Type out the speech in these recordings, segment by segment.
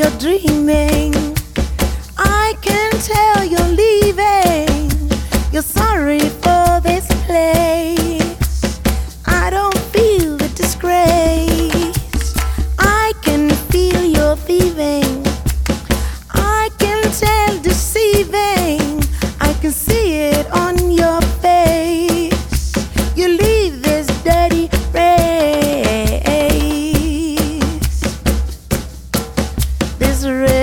you're dreaming. I can tell you're leaving. You're sorry for this place. I don't feel the disgrace. I can feel you're thieving. I can tell deceiving. I can see it on your face. You leave this dirty race. This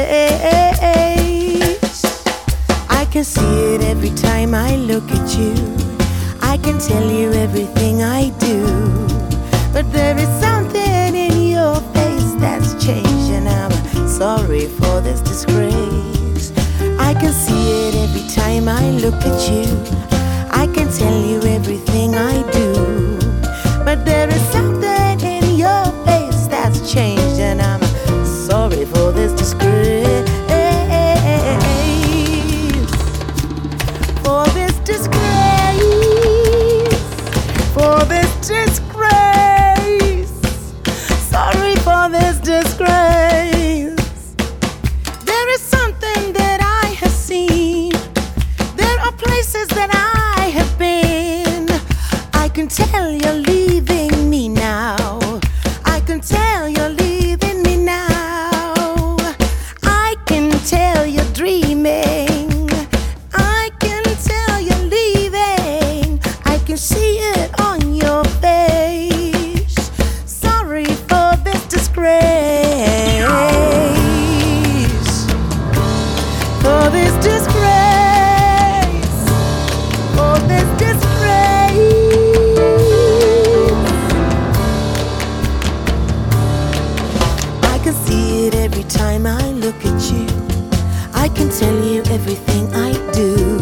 race. I can see it every time I look at you. I can tell you everything I do. But there is something in your face that's changed, and I'm sorry for this disgrace. I can see it every time I look at you. I can tell you everything I do. But there is something in your face that's changed, and I'm sorry for this disgrace. For this disgrace. For this disgrace. Sorry for this disgrace. There is something that I have seen. There are places that I have been. I can tell you're leaving me now. I can tell you're leaving me now. I can tell you're dreaming. I can tell you're leaving. I can see it on your face. Sorry for this disgrace. For this disgrace. For this disgrace. I can see it every time I look at you. I can tell you everything I do.